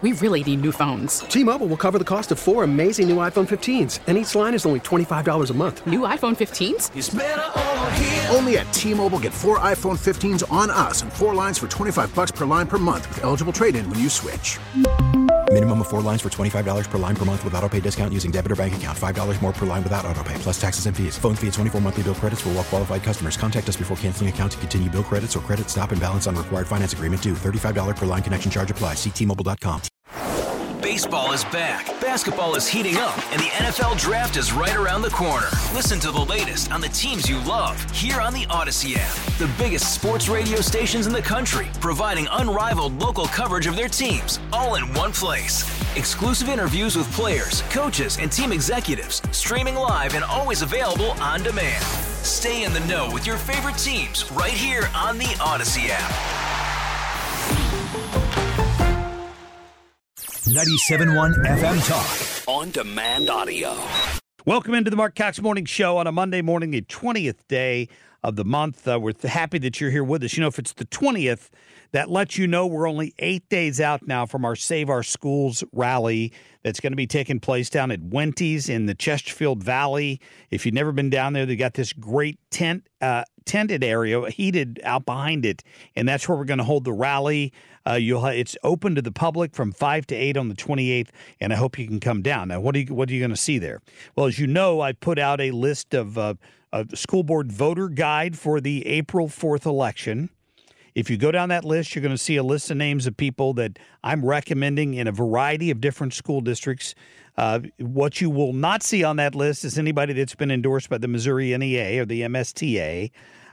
We really need new phones. T-Mobile will cover the cost of 4 amazing new iPhone 15s, and each line is only $25 a month. New iPhone 15s? It's better over here. Only at T-Mobile, get 4 iPhone 15s on us and 4 lines for $25 per line per month with eligible trade-in when you switch. Minimum of 4 lines for $25 per line per month with autopay discount using debit or bank account. $5 more per line without autopay, plus taxes and fees. Phone fee at 24 monthly bill credits for well-qualified customers. Contact us before canceling account to continue bill credits or credit stop and balance on required finance agreement due. $35 per line connection charge applies. See T-Mobile.com. Baseball is back, basketball is heating up, and the NFL Draft is right around the corner. Listen to the latest on the teams you love here on the Odyssey app. The biggest sports radio stations in the country, providing unrivaled local coverage of their teams, all in one place. Exclusive interviews with players, coaches, and team executives, streaming live and always available on demand. Stay in the know with your favorite teams right here on the Odyssey app. 97.1 FM Talk. On demand audio. Welcome into the Mark Cox Morning Show on a Monday morning, the 20th day of the month. We're happy that you're here with us. You know, if it's the 20th, that lets you know we're only 8 days out now from our Save Our Schools rally that's going to be taking place down at Wenty's in the Chesterfield Valley. If you've never been down there, they got this great tented area, heated out behind it, and that's where we're going to hold the rally. It's open to the public from 5 to 8 on the 28th, and I hope you can come down. Now, what are you going to see there? Well, as you know, I put out a list of a school board voter guide for the April 4th election. If you go down that list, you're going to see a list of names of people that I'm recommending in a variety of different school districts. What you will not see on that list is anybody that's been endorsed by the Missouri NEA or the MSTA.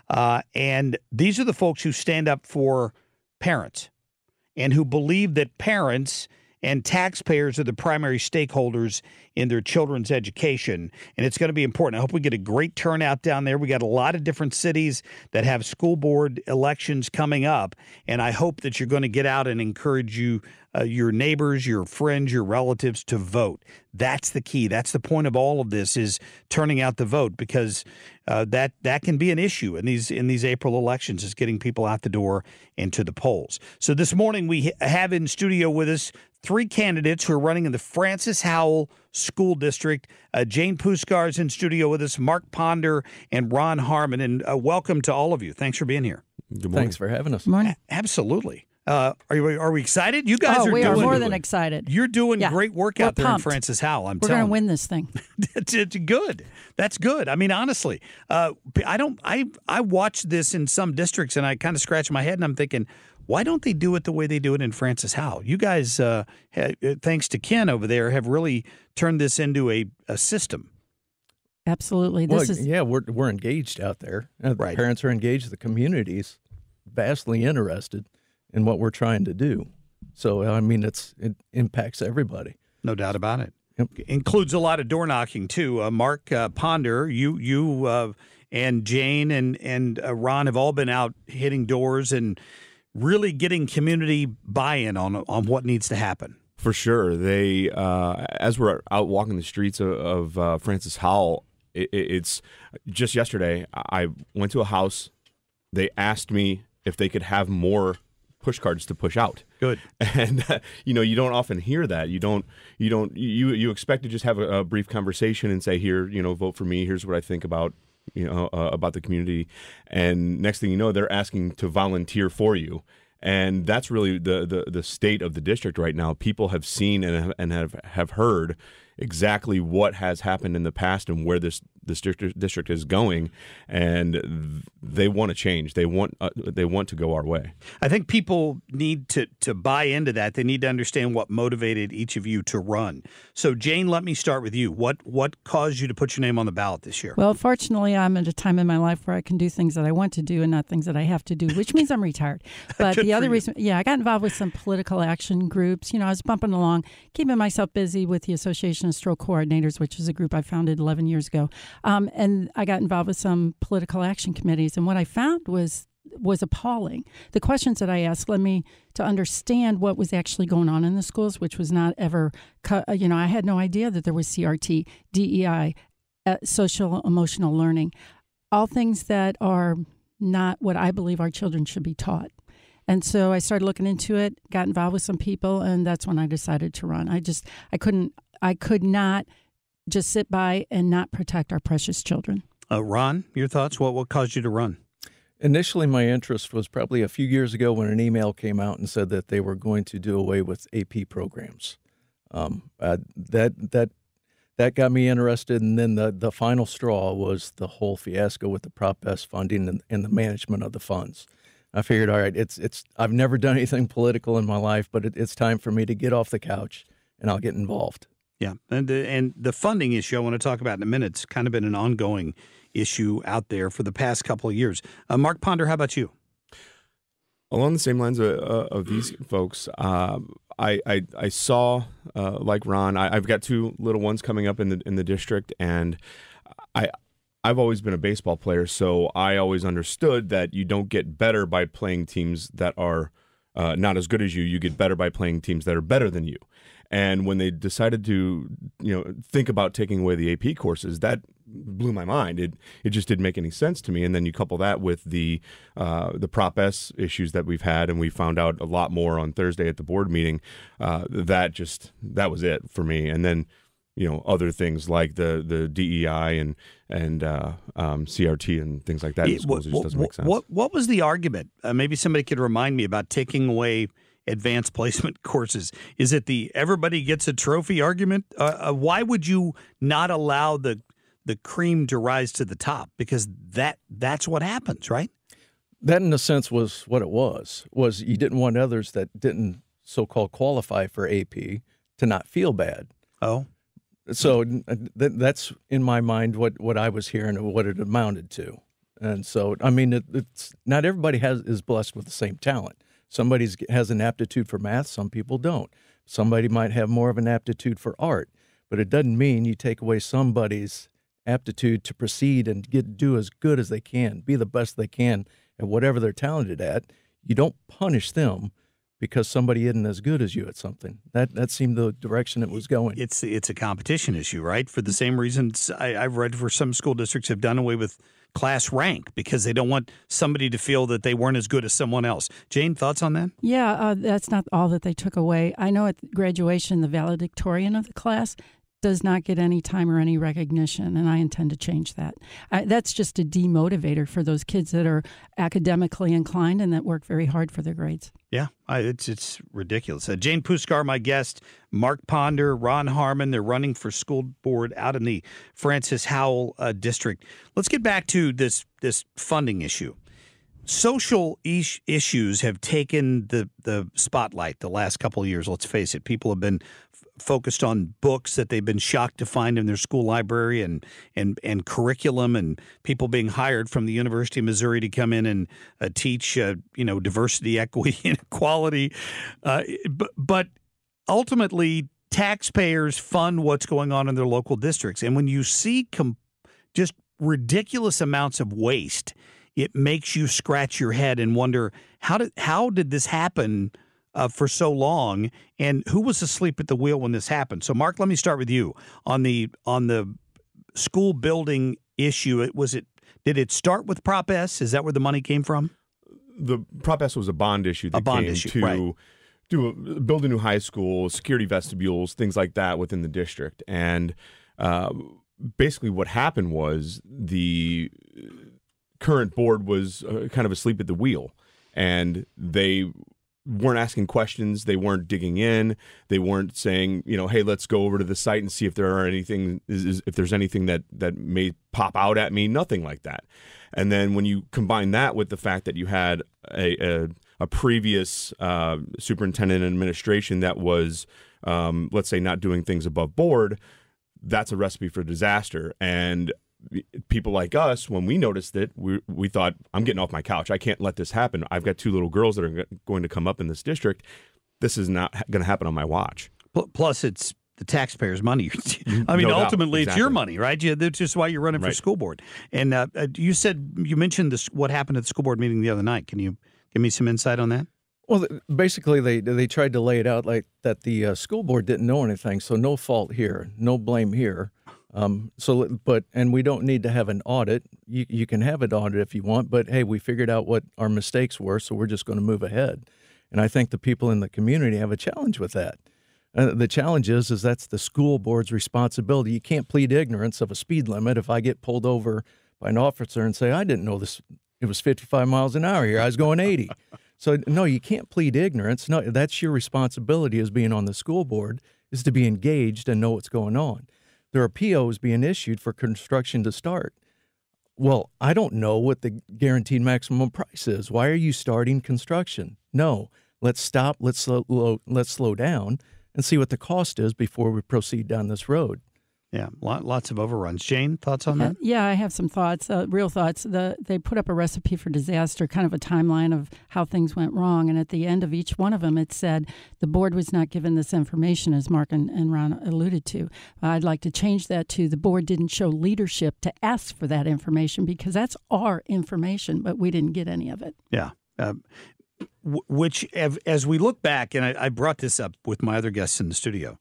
And these are the folks who stand up for parents and who believe that parents and taxpayers are the primary stakeholders in their children's education. And it's going to be important. I hope we get a great turnout down there. We got a lot of different cities that have school board elections coming up. And I hope that you're going to get out and encourage your neighbors, your friends, your relatives to vote. That's the key. That's the point of all of this, is turning out the vote, because that can be an issue in these April elections, is getting people out the door and to the polls. So this morning we have in studio with us 3 candidates who are running in the Francis Howell School District. Jane Puskar is in studio with us, Mark Ponder, and Ron Harmon. And welcome to all of you. Thanks for being here. Good morning. Thanks for having us. Morning. Absolutely. Are we excited? You guys we are more than excited. You're doing great work out there in Francis Howell. We're going to win this thing. It's good. That's good. I mean, honestly, I watch this in some districts and I kind of scratch my head and I'm thinking, why don't they do it the way they do it in Francis Howell? You guys, thanks to Ken over there, have really turned this into a system. Absolutely. We're engaged out there. The parents are engaged. The community's vastly interested in what we're trying to do. So, I mean, it impacts everybody. No doubt about it. Yep. Includes a lot of door knocking, too. Mark Ponder, you and Jane and Ron have all been out hitting doors and really getting community buy-in on what needs to happen. For sure. They, as we're out walking the streets of Francis Howell, it's just yesterday, I went to a house. They asked me if they could have more push cards to push out. Good. And you don't often hear that. You expect to just have a brief conversation and say, here, vote for me. Here's what I think about the community. And next thing you know, they're asking to volunteer for you. And that's really the state of the district right now. People have seen and have heard exactly what has happened in the past and where this district is going, and they want to change. They want to go our way. I think people need to buy into that. They need to understand what motivated each of you to run. So, Jane, let me start with you. What caused you to put your name on the ballot this year? Well, fortunately, I'm at a time in my life where I can do things that I want to do and not things that I have to do, which means I'm retired. But the other reason, I got involved with some political action groups. I was bumping along, keeping myself busy with the Association of Stroke Coordinators, which is a group I founded 11 years ago. And I got involved with some political action committees. And what I found was appalling. The questions that I asked led me to understand what was actually going on in the schools, which was not ever, I had no idea that there was CRT, DEI, social emotional learning, all things that are not what I believe our children should be taught. And so I started looking into it, got involved with some people, and that's when I decided to run. I could not just sit by and not protect our precious children. Ron, your thoughts? What caused you to run? Initially, my interest was probably a few years ago when an email came out and said that they were going to do away with AP programs. That got me interested, and then the final straw was the whole fiasco with the Prop S funding and the management of the funds. I figured, all right, I've never done anything political in my life, but it's time for me to get off the couch, and I'll get involved. Yeah, and the funding issue I want to talk about in a minute. It's kind of been an ongoing issue out there for the past couple of years. Mark Ponder, how about you? Along the same lines of these folks, I saw, like Ron, I've got two little ones coming up in the district, and I've always been a baseball player, so I always understood that you don't get better by playing teams that are not as good as you. You get better by playing teams that are better than you. And when they decided to, think about taking away the AP courses, that blew my mind. It just didn't make any sense to me. And then you couple that with the Prop S issues that we've had, and we found out a lot more on Thursday at the board meeting. That was it for me. And then, other things like the DEI and CRT and things like that in schools, it just doesn't make sense. What was the argument? Maybe somebody could remind me about taking away advanced placement courses. Is it the everybody gets a trophy argument? Why would you not allow the cream to rise to the top? Because that's what happens, right? That, in a sense, was what it was you didn't want others that didn't so-called qualify for AP to not feel bad. Oh. So that's, in my mind, what I was hearing and what it amounted to. And so, I mean, it's not everybody is blessed with the same talent. Somebody has an aptitude for math. Some people don't. Somebody might have more of an aptitude for art. But it doesn't mean you take away somebody's aptitude to proceed and do as good as they can, be the best they can at whatever they're talented at. You don't punish them because somebody isn't as good as you at something. That seemed the direction it was going. It's a competition issue, right? For the same reasons I've read for some school districts have done away with class rank because they don't want somebody to feel that they weren't as good as someone else. Jane, thoughts on that? Yeah, that's not all that they took away. I know at graduation, the valedictorian of the class does not get any time or any recognition, and I intend to change that. That's just a demotivator for those kids that are academically inclined and that work very hard for their grades. Yeah, it's ridiculous. Jane Puskar, my guest, Mark Ponder, Ron Harmon. They're running for school board out in the Francis Howell district. Let's get back to this funding issue. Social issues have taken the spotlight the last couple of years. Let's face it. People have been focused on books that they've been shocked to find in their school library and curriculum, and people being hired from the University of Missouri to come in and teach diversity, equity, and equality. But ultimately, taxpayers fund what's going on in their local districts. And when you see just ridiculous amounts of waste, it makes you scratch your head and wonder, how did this happen for so long, and who was asleep at the wheel when this happened? So, Mark, let me start with you on the school building issue. Did it start with Prop S? Is that where the money came from? The Prop S was a bond issue that came to build a new high school, security vestibules, things like that within the district. And basically what happened was the current board was kind of asleep at the wheel, and they weren't asking questions. They weren't digging in. They weren't saying, hey, let's go over to the site and see if there's anything that may pop out at me. Nothing like that. And then when you combine that with the fact that you had a previous superintendent and administration that was, let's say, not doing things above board, that's a recipe for disaster. And people like us, when we noticed it, we thought, I'm getting off my couch. I can't let this happen. I've got two little girls that are going to come up in this district. This is not going to happen on my watch. Plus, it's the taxpayers' money. I mean, ultimately, it's your money, right? That's just why you're running for school board. And you mentioned what happened at the school board meeting the other night. Can you give me some insight on that? Well, basically, they tried to lay it out like that the school board didn't know anything, so no fault here, no blame here. And we don't need to have an audit. You can have an audit if you want, but hey, we figured out what our mistakes were, so we're just going to move ahead. And I think the people in the community have a challenge with that. The challenge is that's the school board's responsibility. You can't plead ignorance of a speed limit. If I get pulled over by an officer and say, I didn't know it was 55 miles an hour here, I was going 80. So no, you can't plead ignorance. No, that's your responsibility as being on the school board, is to be engaged and know what's going on. There are POs being issued for construction to start. Well, I don't know what the guaranteed maximum price is. Why are you starting construction? No, let's stop. Let's slow down and see what the cost is before we proceed down this road. Yeah, lots of overruns. Jane, thoughts on that? Yeah, I have some thoughts, real thoughts. They put up a recipe for disaster, kind of a timeline of how things went wrong. And at the end of each one of them, it said the board was not given this information, as Mark and Ron alluded to. I'd like to change that to the board didn't show leadership to ask for that information, because that's our information, but we didn't get any of it. Yeah. Which, as we look back, and I brought this up with my other guests in the studio,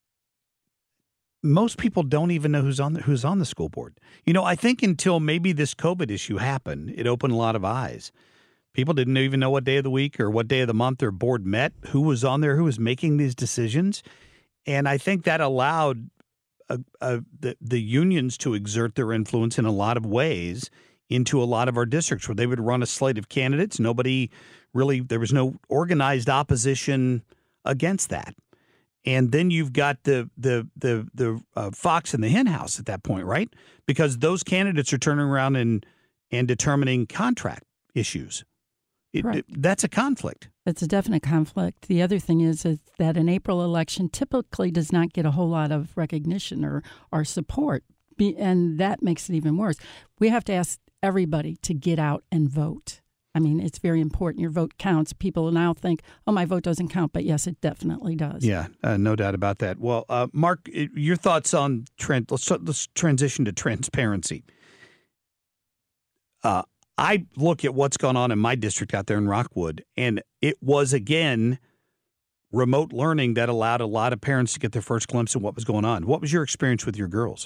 most people don't even know who's on the school board. I think until maybe this COVID issue happened, it opened a lot of eyes. People didn't even know what day of the week or what day of the month their board met, who was on there, who was making these decisions. And I think that allowed the unions to exert their influence in a lot of ways into a lot of our districts, where they would run a slate of candidates. There was no organized opposition against that. And then you've got the fox in the hen house at that point, right? Because those candidates are turning around and determining contract issues. That's a conflict. It's a definite conflict. The other thing is that an April election typically does not get a whole lot of recognition or support, and that makes it even worse. We have to ask everybody to get out and vote. I mean, it's very important. Your vote counts. People now think, oh, my vote doesn't count. But yes, it definitely does. Yeah, no doubt about that. Well, Mark, your thoughts on let's transition to transparency. I look at what's gone on in my district out there in Rockwood, and it was, again, remote learning that allowed a lot of parents to get their first glimpse of what was going on. What was your experience with your girls?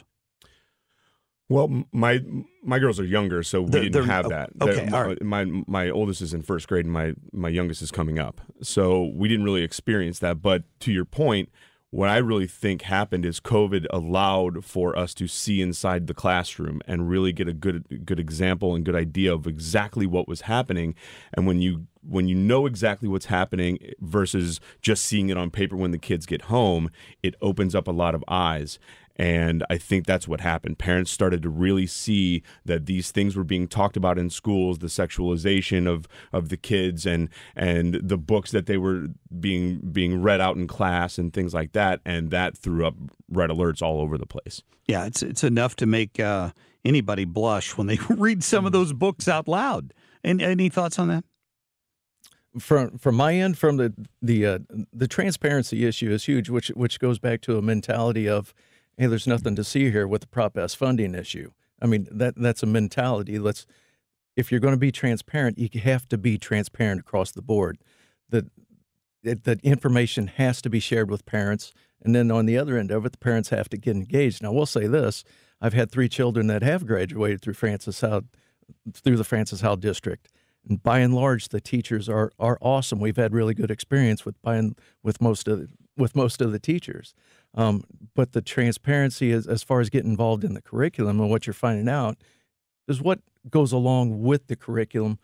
Well, my girls are younger, so we didn't have that. Okay, all right. My oldest is in first grade, and my youngest is coming up. So we didn't really experience that. But to your point, what I really think happened is COVID allowed for us to see inside the classroom and really get a good example and good idea of exactly what was happening. And when you know exactly what's happening versus just seeing it on paper when the kids get home, it opens up a lot of eyes. And I think that's what happened. Parents started to really see that these things were being talked about in schools, the sexualization of the kids and the books that they were being read out in class and things like that. And that threw up red alerts all over the place. Yeah, it's enough to make anybody blush when they read some of those books out loud. And any thoughts on that? From my end, from the transparency issue is huge, which goes back to a mentality of, hey, there's nothing to see here with the Prop S funding issue. I mean, that's a mentality. If you're going to be transparent, you have to be transparent across the board. The information has to be shared with parents, and then on the other end of it, the parents have to get engaged. Now, we'll say this: I've had 3 children that have graduated through the Francis Howell District, and by and large, the teachers are awesome. We've had really good experience with most of the teachers. But the transparency as far as getting involved in the curriculum and what you're finding out is what goes along with the curriculum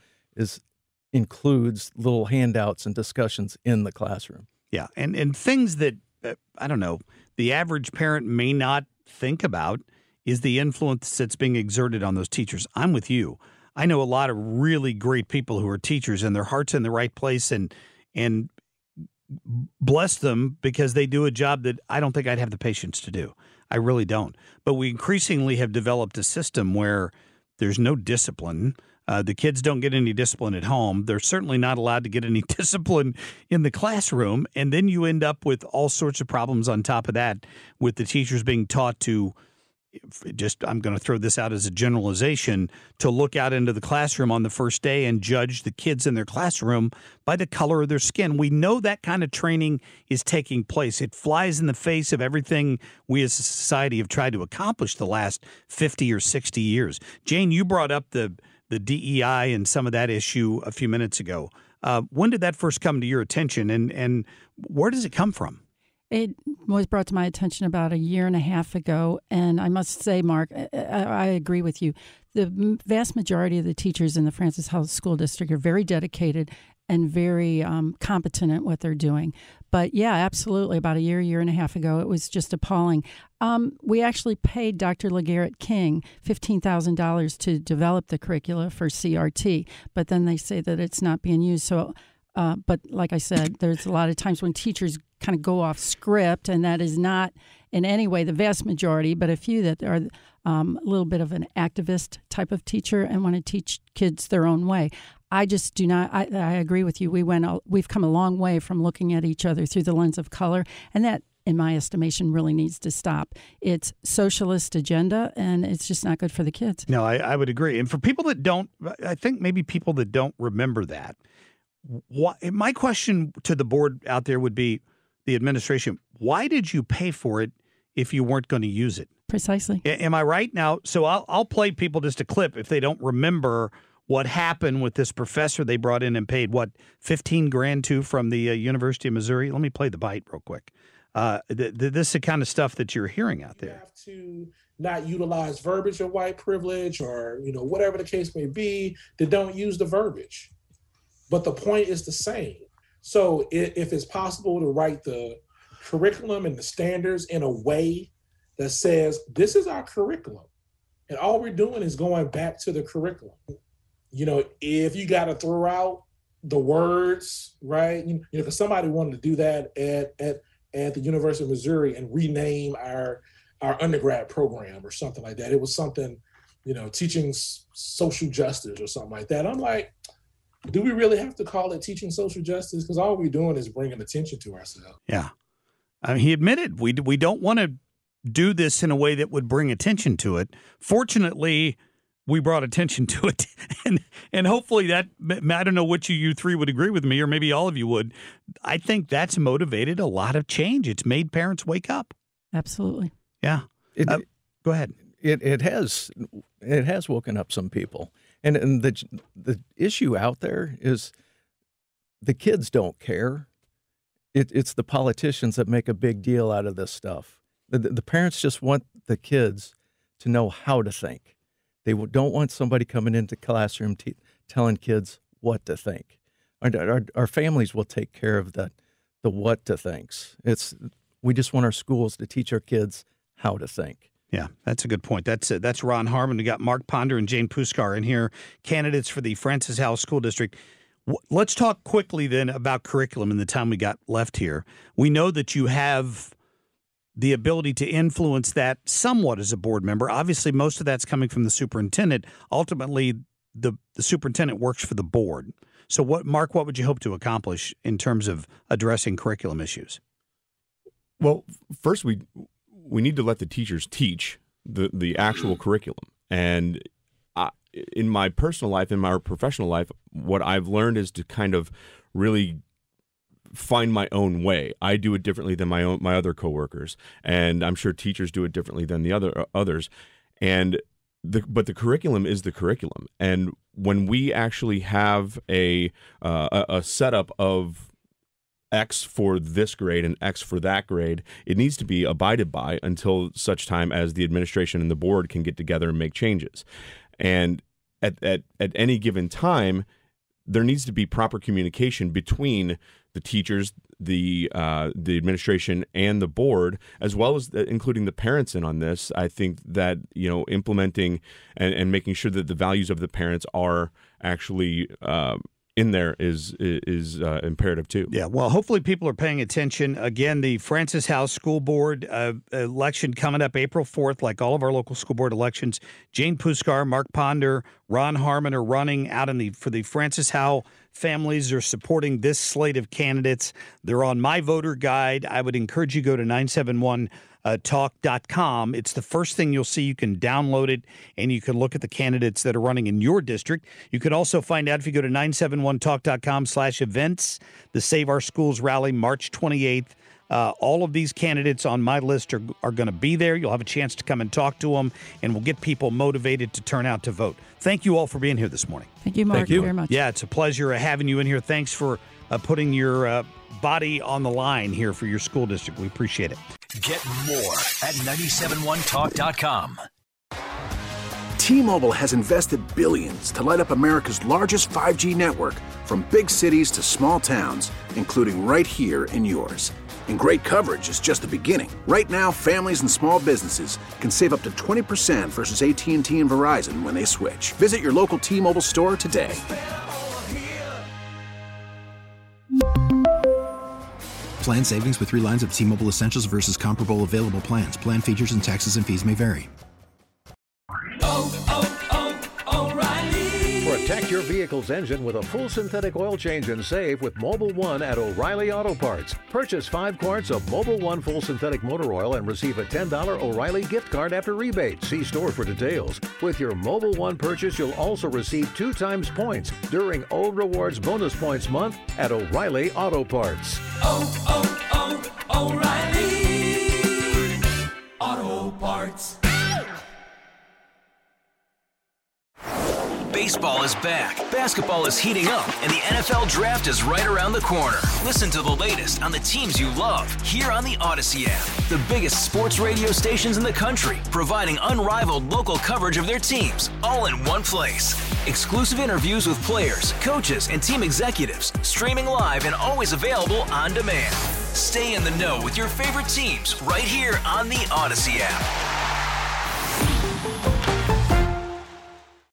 includes little handouts and discussions in the classroom. Yeah, and things that, I don't know, the average parent may not think about is the influence that's being exerted on those teachers. I'm with you. I know a lot of really great people who are teachers and their heart's in the right place, and bless them because they do a job that I don't think I'd have the patience to do. I really don't. But we increasingly have developed a system where there's no discipline. The kids don't get any discipline at home. They're certainly not allowed to get any discipline in the classroom. And then you end up with all sorts of problems on top of that, with the teachers being taught to I'm going to throw this out as a generalization, to look out into the classroom on the first day and judge the kids in their classroom by the color of their skin. We know that kind of training is taking place. It flies in the face of everything we as a society have tried to accomplish the last 50 or 60 years. Jane, you brought up the DEI and some of that issue a few minutes ago. When did that first come to your attention, and where does it come from? It was brought to my attention about 1.5 years ago, and I must say, Mark, I agree with you. The vast majority of the teachers in the Francis Howell School District are very dedicated and very competent at what they're doing. But yeah, absolutely, about 1.5 years ago, it was just appalling. We actually paid Dr. LeGarrette King $15,000 to develop the curricula for CRT, but then they say that it's not being used. So, but like I said, there's a lot of times when teachers kind of go off script, and that is not in any way the vast majority, but a few that are a little bit of an activist type of teacher and want to teach kids their own way. I just do not. I agree with you. We've come a long way from looking at each other through the lens of color, and that, in my estimation, really needs to stop. It's socialist agenda, and it's just not good for the kids. No, I would agree. And for people that don't, I think maybe people that don't remember that, my question to the board out there would be, the administration, why did you pay for it if you weren't going to use it? Precisely. Am I right? Now, so I'll play people just a clip if they don't remember what happened with this professor they brought in and paid, $15,000 to from the University of Missouri? Let me play the bite real quick. This is the kind of stuff that you're hearing out there. You have to not utilize verbiage of white privilege, or whatever the case may be, they don't use the verbiage. But the point is the same. So if it's possible to write the curriculum and the standards in a way that says, this is our curriculum, and all we're doing is going back to the curriculum. If you got to throw out the words, right? Because somebody wanted to do that at the University of Missouri and rename our undergrad program or something like that. It was something, teaching social justice or something like that. I'm like, do we really have to call it teaching social justice? Because all we're doing is bringing attention to ourselves. Yeah. He admitted we don't want to do this in a way that would bring attention to it. Fortunately, we brought attention to it. And hopefully that, I don't know which of you three would agree with me, or maybe all of you would. I think that's motivated a lot of change. It's made parents wake up. Absolutely. Yeah. Go ahead. It has woken up some people. And the issue out there is the kids don't care. It's the politicians that make a big deal out of this stuff. The parents just want the kids to know how to think. They don't want somebody coming into the classroom telling kids what to think. Our families will take care of the what to thinks. We just want our schools to teach our kids how to think. Yeah, that's a good point. That's Ron Harmon. We got Mark Ponder and Jane Puskar in here, candidates for the Francis Howell School District. Let's talk quickly then about curriculum in the time we got left here. We know that you have the ability to influence that somewhat as a board member. Obviously, most of that's coming from the superintendent. Ultimately, the superintendent works for the board. So, Mark, what would you hope to accomplish in terms of addressing curriculum issues? Well, first, we need to let the teachers teach the actual curriculum. And in my personal life, in my professional life, what I've learned is to kind of really find my own way. I do it differently than my other coworkers, and I'm sure teachers do it differently than the others. But the curriculum is the curriculum. And when we actually have a setup of X for this grade and X for that grade, it needs to be abided by until such time as the administration and the board can get together and make changes. And at any given time, there needs to be proper communication between the teachers, the administration, and the board, as well as including the parents in on this. I think that implementing and making sure that the values of the parents are actually in there is imperative too. Yeah, well, hopefully people are paying attention. Again, the Francis Howell School Board election coming up April 4th, like all of our local school board elections. Jane Puskar, Mark Ponder, Ron Harmon are running out for the Francis Howell families. Are supporting this slate of candidates. They're on my voter guide. I would encourage you to go to 971talk.com. It's the first thing you'll see. You can download it, and you can look at the candidates that are running in your district. You could also find out if you go to 971talk.com/events, the Save Our Schools rally, March 28th. All of these candidates on my list are going to be there. You'll have a chance to come and talk to them, and we'll get people motivated to turn out to vote. Thank you all for being here this morning. Thank you, Mark, very much. Yeah, it's a pleasure having you in here. Thanks for putting your body on the line here for your school district. We appreciate it. Get more at 971talk.com. T-Mobile has invested billions to light up America's largest 5G network, from big cities to small towns, including right here in yours. And great coverage is just the beginning. Right now, families and small businesses can save up to 20% versus AT&T and Verizon when they switch. Visit your local T-Mobile store today. Plan savings with 3 lines of T-Mobile Essentials versus comparable available plans. Plan features and taxes and fees may vary. Protect your vehicle's engine with a full synthetic oil change and save with Mobil 1 at O'Reilly Auto Parts. Purchase 5 quarts of Mobil 1 full synthetic motor oil and receive a $10 O'Reilly gift card after rebate. See store for details. With your Mobil 1 purchase, you'll also receive 2 times points during O Rewards Bonus Points Month at O'Reilly Auto Parts. O'Reilly Auto Parts. Baseball is back, basketball is heating up, and the NFL Draft is right around the corner. Listen to the latest on the teams you love here on the Odyssey app. The biggest sports radio stations in the country, providing unrivaled local coverage of their teams, all in one place. Exclusive interviews with players, coaches, and team executives, streaming live and always available on demand. Stay in the know with your favorite teams right here on the Odyssey app.